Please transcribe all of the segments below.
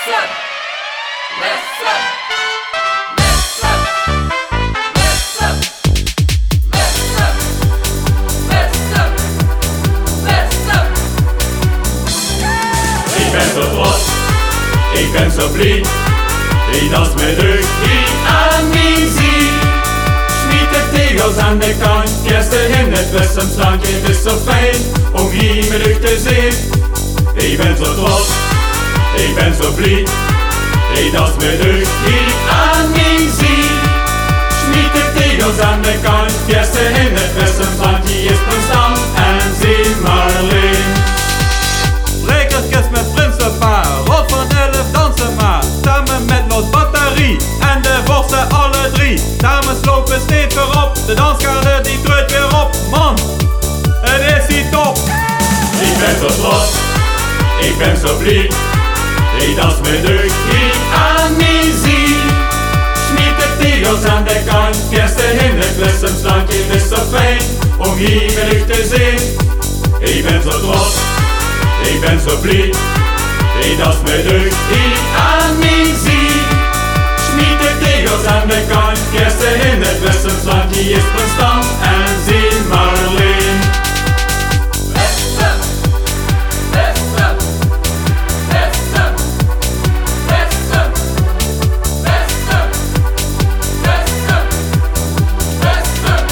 Listen, listen, listen, listen, listen, listen, listen. Ik ben zo trots, ik ben zo blij. Die dans met u, die aan mij zie. Schmied de tegels aan de kant, kersten in het Westensland. Het is zo fijn om hier met u te zien. Ik ben zo trots, ik ben zo blij. Die dans met u, die aan mij zie. Schmied de tegels aan de kant, kersten in het Westensland. Die is Prinsen en zie Marleen. Brekertjes met Prinsenpaar, Rot van 11 dansen maar. Samen met Lot Batterie en de vorsten alle drie. Samen slopen steeds voorop, de danskade die treurt weer op. Man, het is hier top. Ik ben zo trots, ik ben zo blij. Die dans met u, die aan mij zie. Schmied de tegels aan de kant, kersten in het Westensland. Het is zo fijn om hier met u te zien. Ik ben zo trots, ik ben zo blij. Die dans met u, die aan mij zie. Schmied de tegels aan de kant, kersten in het Westensland. Die is Prinsen en zie Marleen. Listen, listen, listen, listen, listen, listen, listen,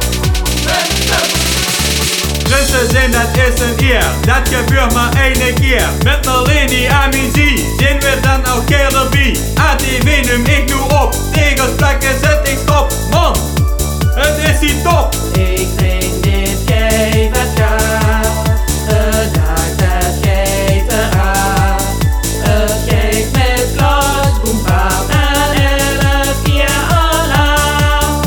listen. Prinsen zijn, dat is een eer, dat gebeurt maar één keer. Met Marleen die aan mij zie, zien we dan elke keer erbij. ATV neem ik nu op, tegels plakken zet ik stop. Man, het is hier top. Ik drink dit geven gaat, gedacht het geven aan. Het geeft met glas, boempaal en 11 keer alarm.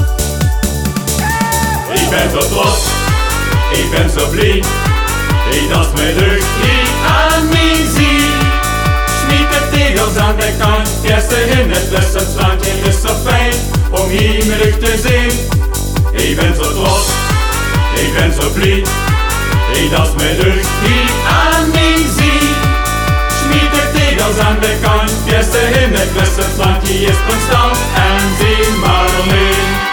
Ik ben zo trots, ik ben zo blij. Die dans met u, die aan mij zie. Schmied de tegels aan de kant, kersten in het Westensland. Het is zo fijn om hier met u te zien. Ik ben zo trots, ik ben zo blij. Die dans met u, die aan mij zie. Schmied de tegels aan de kant, kersten in het Westensland. Die is Prinsen en zie Marleen.